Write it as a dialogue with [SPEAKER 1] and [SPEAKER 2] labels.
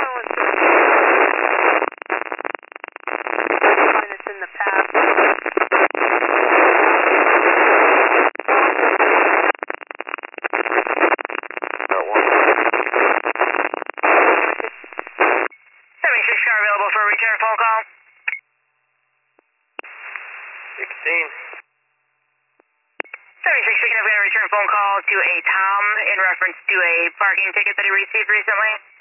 [SPEAKER 1] Find this in the past.
[SPEAKER 2] Got one.
[SPEAKER 3] 76 car available for a return phone call.
[SPEAKER 2] 16.
[SPEAKER 3] 76 speaking of, got a return phone call to a Tom in reference to a parking ticket that he received recently.